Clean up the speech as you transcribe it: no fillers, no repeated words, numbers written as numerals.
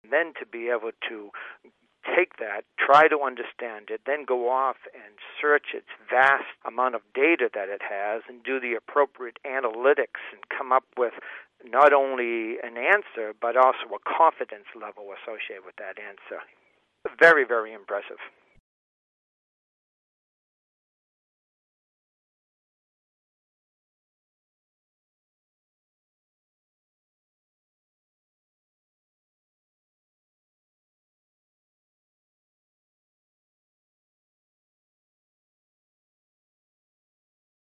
Then to be able to take that, try to understand it, then go off and search its vast amount of data that it has and do the appropriate analytics and come up with not only an answer, but also a confidence level associated with that answer. Very, very impressive.